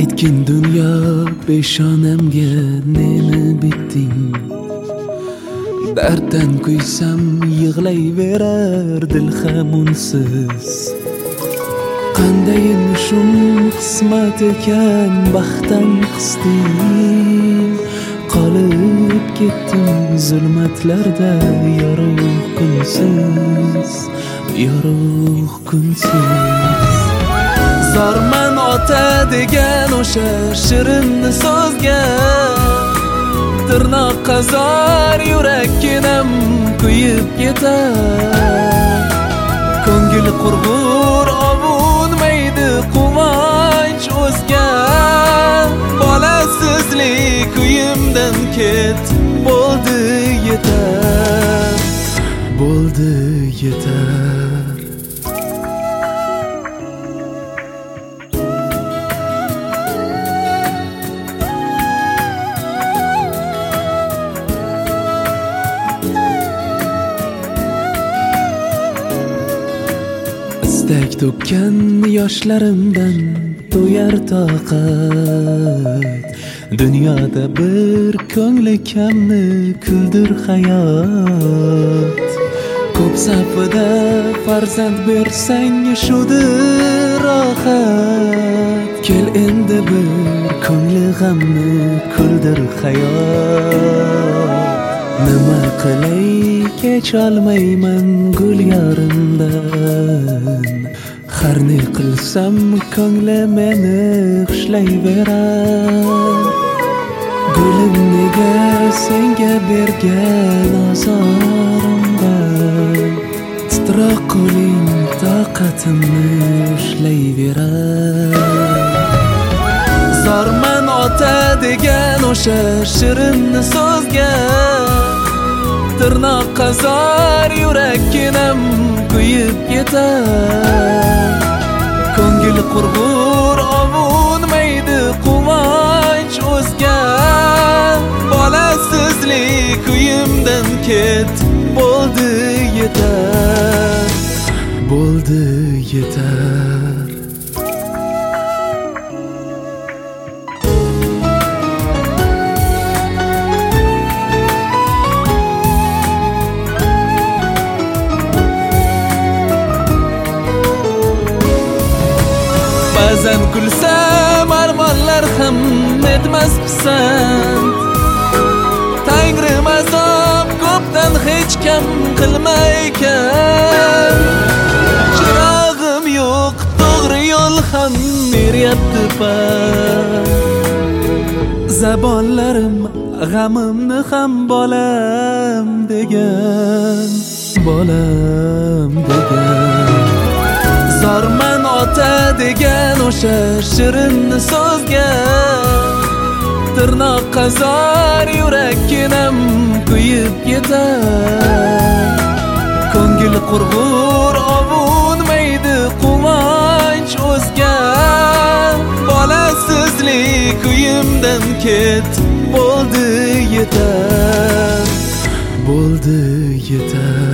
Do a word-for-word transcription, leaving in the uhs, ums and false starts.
Aytgin dunyo peshonamga neni bitding. Darddan kuysam yig'layverar dil ham unsiz. Qandayin shum qismat ekan baxtdan qisding. Qolib ketdim zulmatlarda yorug' kunsiz, yorug' kunsiz. Zorman ota degan o'sha shirin so'zga, tirnoqqa zor yurakkinam kuyib ketar. Ko'ngil qurg'ur ovunmaydi quvonch o'zga. Bolasizlik uyimdan ket, bo'ldi yetar, bo'ldi yetar. Istak to'kkan yoshlarimdan to'yar toqat. Dunyoda bir ko'ngli kamni kuldir hayot. Ko'p safida farzand bersang shudir rohat. Kel endi bir ko'ngli g'amni kuldir hayot. Nima qilay kecholmayman gul yorimdan. Har ne qilsam ko'ngli meni xushlayverar. Gulim nega senga bergan azorimdan. Titroq qo'ling toqatimni ushlayverar. Zorman ota degan o'sha shirin so'zga, tirnoqqa zor yurakkinam kuyib ketar. Ko'ngil qurg'ur ovunmaydi quvonch o'zga. Bolasizlik uyimdan ket, bo'ldi yetar, bo'ldi yetar. Ba'zan kulsam armonlar ham etmas pisand. Tangrim azob ko'pdan hech kam qilmaykan. Chirog'im yo'q, to'g'ri yo'l ham beryapti pand. Zabonlarim g'amimni ham bolam degan, bolam degan. Zorman ota degan o'sha shirin so'zga, tirnoqqa zor yurakkinam kuyib ketar. Ko'ngil qurg'ur ovunmaydi quvonch o'zga. Bolasizlik uyimdan ket, bo'ldi yetar, bo'ldi yetar.